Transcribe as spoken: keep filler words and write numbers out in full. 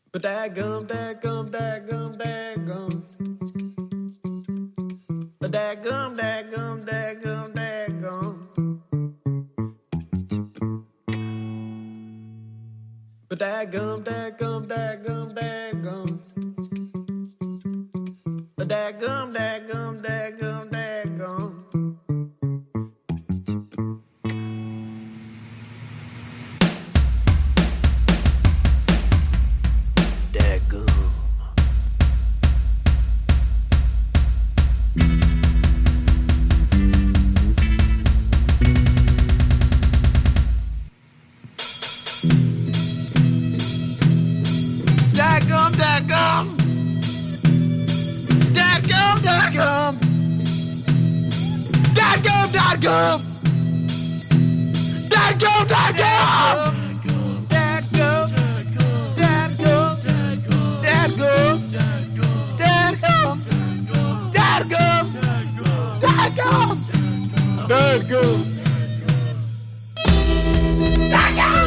But dadgum, dadgum, dadgum, dadgum. Dadgum, dadgum, dadgum, dadgum. But dadgum, dadgum, dadgum, dadgum. Dadgum, dadgum, dadgum, dadgum. Dadgum, dadgum. Dadgum, dadgum. Dadgum, dadgum. Dadgum, dadgum. Dadgum. Dadgum. Dadgum. Dadgum. Dadgum. Dadgum. Dadgum. Dadgum.